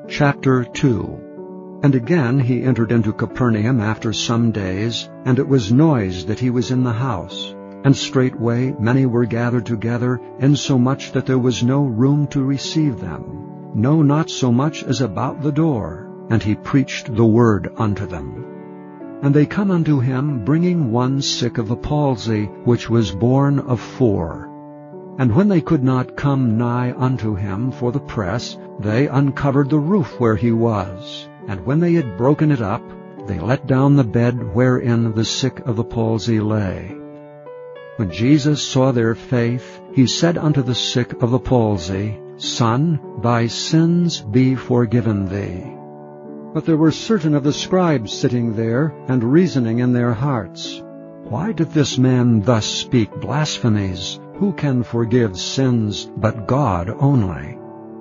Chapter 2. And again he entered into Capernaum after some days, and it was noised that he was in the house. And straightway many were gathered together, insomuch that there was no room to receive them, no, not so much as about the door. And he preached the word unto them. And they come unto him, bringing one sick of the palsy, which was born of 4. And when they could not come nigh unto him for the press, they uncovered the roof where he was. And when they had broken it up, they let down the bed wherein the sick of the palsy lay. When Jesus saw their faith, he said unto the sick of the palsy, Son, thy sins be forgiven thee. But there were certain of the scribes sitting there, and reasoning in their hearts, Why doth this man thus speak blasphemies? Who can forgive sins but God only?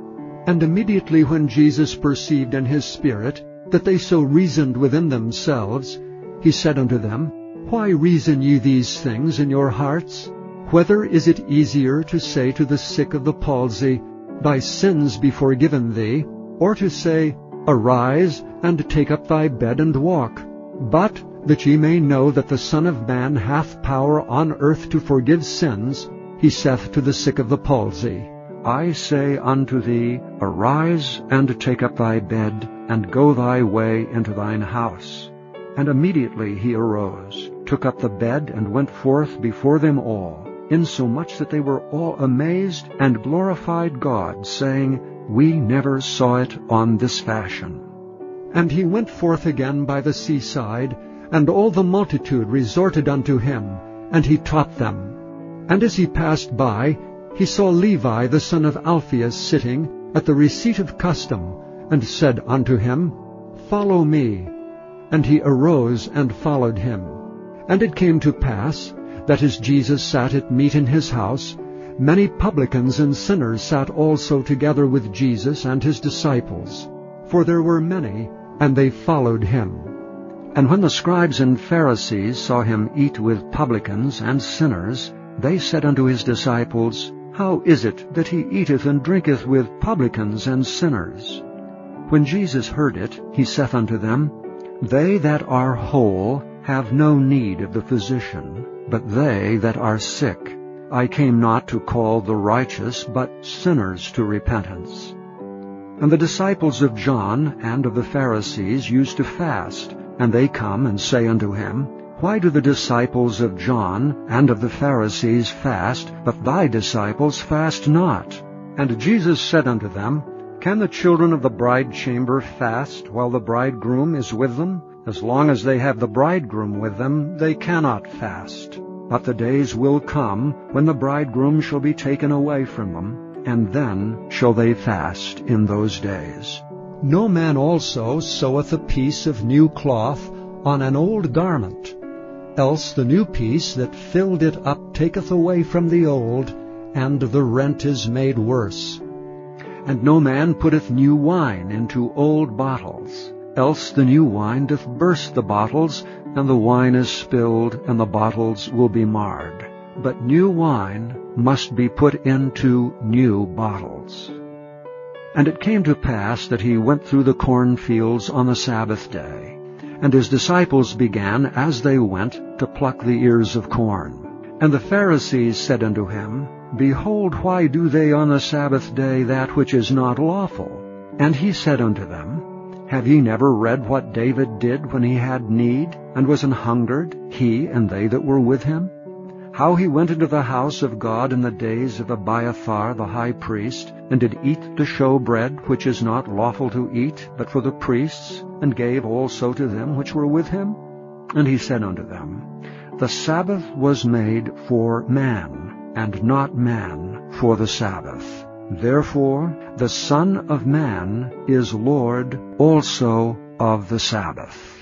And immediately when Jesus perceived in his spirit that they so reasoned within themselves, he said unto them, Why reason ye these things in your hearts? Whether is it easier to say to the sick of the palsy, Thy sins be forgiven thee, or to say, Arise, and take up thy bed and walk? But that ye may know that the Son of Man hath power on earth to forgive sins, he saith to the sick of the palsy, I say unto thee, Arise, and take up thy bed, and go thy way into thine house. And immediately he arose, took up the bed, and went forth before them all, insomuch that they were all amazed, and glorified God, saying, We never saw it on this fashion. And he went forth again by the seaside, and all the multitude resorted unto him, and he taught them. And as he passed by, he saw Levi the son of Alphaeus sitting at the receipt of custom, and said unto him, Follow me. And he arose and followed him. And it came to pass, that as Jesus sat at meat in his house, many publicans and sinners sat also together with Jesus and his disciples. For there were many, and they followed him. And when the scribes and Pharisees saw him eat with publicans and sinners, they said unto his disciples, How is it that he eateth and drinketh with publicans and sinners? When Jesus heard it, he saith unto them, They that are whole have no need of the physician, but they that are sick. I came not to call the righteous, but sinners to repentance. And the disciples of John and of the Pharisees used to fast, and they come and say unto him, Why do the disciples of John and of the Pharisees fast, but thy disciples fast not? And Jesus said unto them, Can the children of the bride chamber fast while the bridegroom is with them? As long as they have the bridegroom with them, they cannot fast. But the days will come when the bridegroom shall be taken away from them, and then shall they fast in those days. No man also seweth a piece of new cloth on an old garment, else the new piece that filled it up taketh away from the old, and the rent is made worse. And no man putteth new wine into old bottles, else the new wine doth burst the bottles, and the wine is spilled, and the bottles will be marred. But new wine must be put into new bottles. And it came to pass that he went through the cornfields on the Sabbath day. And his disciples began, as they went, to pluck the ears of corn. And the Pharisees said unto him, Behold, why do they on the Sabbath day that which is not lawful? And he said unto them, Have ye never read what David did when he had need, and was an hungered, he and they that were with him? How he went into the house of God in the days of Abiathar the high priest, and did eat the showbread, which is not lawful to eat, but for the priests, and gave also to them which were with him? And he said unto them, The Sabbath was made for man, and not man for the Sabbath. Therefore the Son of Man is Lord also of the Sabbath.